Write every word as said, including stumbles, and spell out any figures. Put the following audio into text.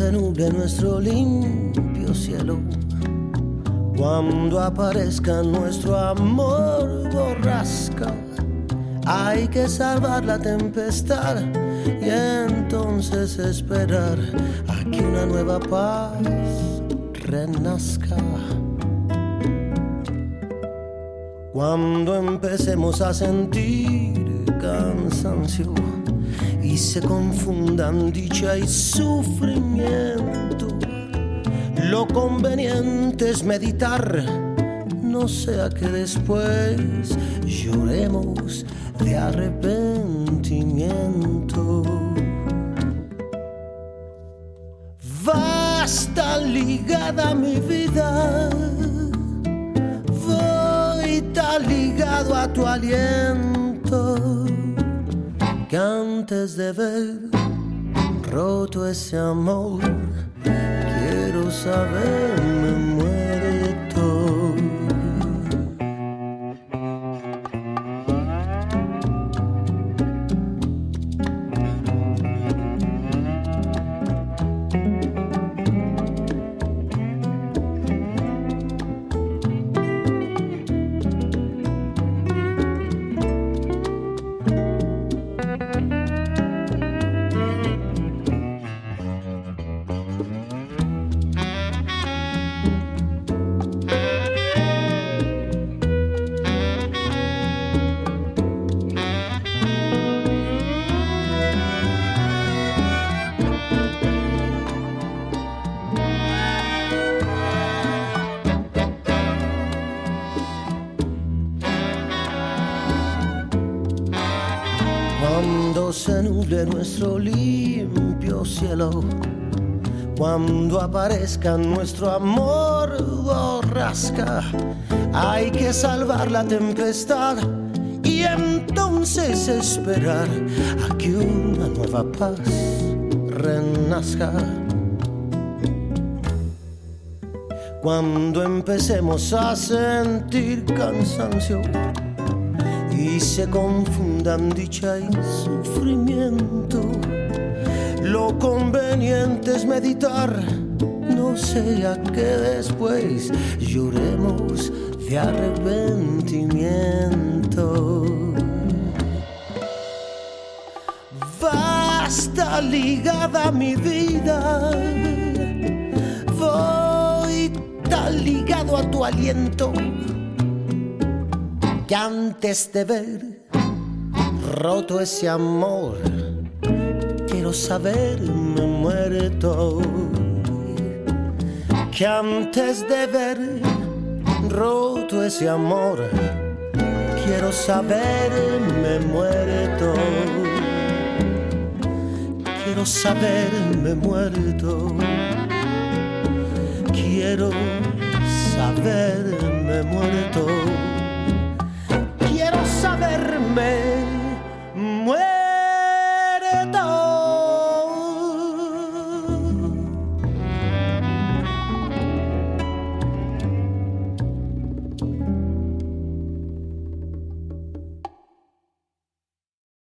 se nuble nuestro limpio cielo, cuando aparezca nuestro amor borrasca, hay que salvar la tempestad y entonces esperar a que una nueva paz renazca. Cuando empecemos a sentir cansancio y se confundan dicha y sufrimiento, lo conveniente es meditar, no sea que después lloremos de arrepentimiento. Basta ligada mi vida, voy tan ligado a tu aliento, que antes de ver roto ese amor, quiero saber, me muere todo. Cuando se nuble nuestro limpio cielo, cuando aparezca nuestro amor borrasca, hay que salvar la tempestad y entonces esperar a que una nueva paz renazca. Cuando empecemos a sentir cansancio y se confundan dicha y sufrimiento, lo conveniente es meditar, no sea que después lloremos de arrepentimiento. Basta ligada mi vida, voy tan ligado a tu aliento, que antes de ver roto ese amor, quiero saber, me muere todo. Que antes de ver roto ese amor, quiero saber, me muere todo. Quiero saber, me muere todo. Quiero saber, me muere todo.